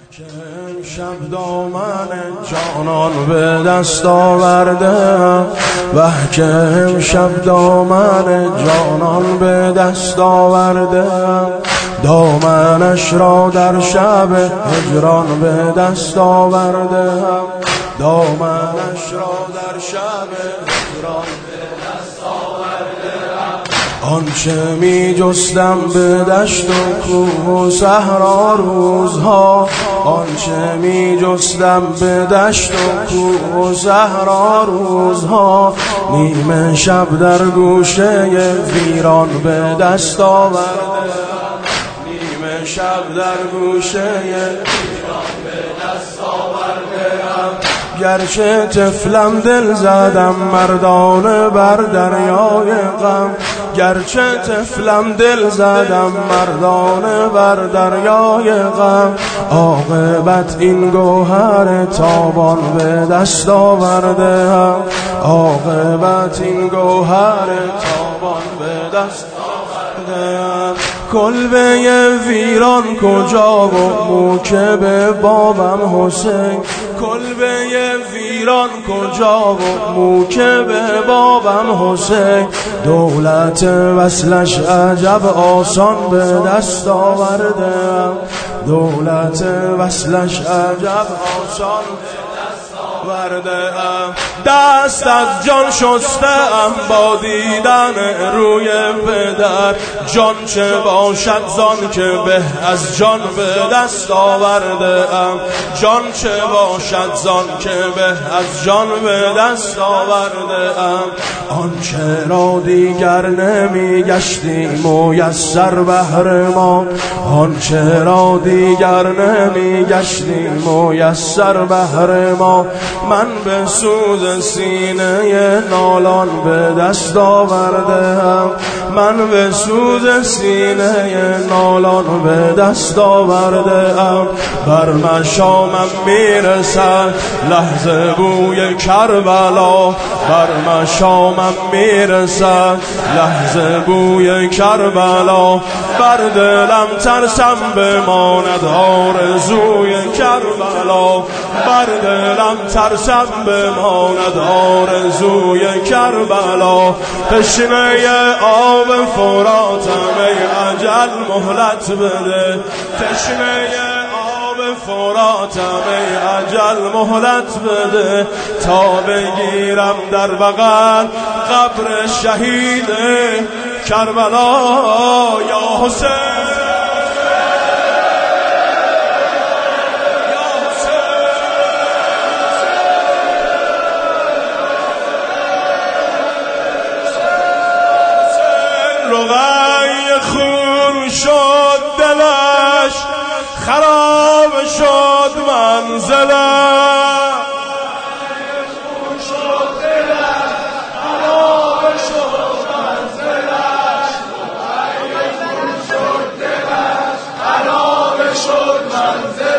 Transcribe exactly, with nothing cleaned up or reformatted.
که امشب دامن جانان به دست آوردم و که امشب دامن جانان به دست آوردم، دامنش را در شب هجران به دست آوردم، دامنش را در شب هجران به دست آوردم. آنچه می جستم به دشت و کوه و صحرا روزها، آنچه می جستم به دشت و کوه و صحرا روزها، نیمه شب در گوشه ویران به دست آوردم، نیمه شب در گوشه ویران به دست آوردم. گرچه طفلم دل زدم مردانه بر دریای غم، گرچه طفلم دل زدم مردانه بر دریای غم، عاقبت این گوهر تابان به دست آوردم، عاقبت این گوهر تابان به دست آوردم. کلبه ویران کجا و موکب بابم حسین، کلبه ویران کجا و موکب بابم حسین، دولت وصلش عجب آسان به دست آوردم، دولت وصلش عجب آسان وردم. دست از جان شستم با دیدن روی پدر، جان چه باشد زان که به از جان به دست آوردم، جان چه باشد زان که به از جان به دست آوردم. آنچه را دیگر نمی گشتی میسر بهر ما، آنچه را دیگر نمی گشتی میسر بهر ما، من به سوز سینه نالان به دست آوردم، من به سوز سینه نالان به دست آوردم. بر مشامم میرسد لحظه بوی کربلا، بر مشامم میرسد لحظه بوی کربلا، بر دلم ترسم بماند آرزوی کربلا، بر دلم ترسم بماند آرزوی کربلا. تشنه آب فراتم ای اجل مهلت بده، تشنه آب فراتم ای اجل مهلت بده، تا بگیرم در بغل قبر شهید کربلا یا حسین. رقی خون شد دلش، خراب شد منزلش، رقی خون شد دلش، خراب شد منزلش، رقی خون شد دلش، خراب شد منزلش.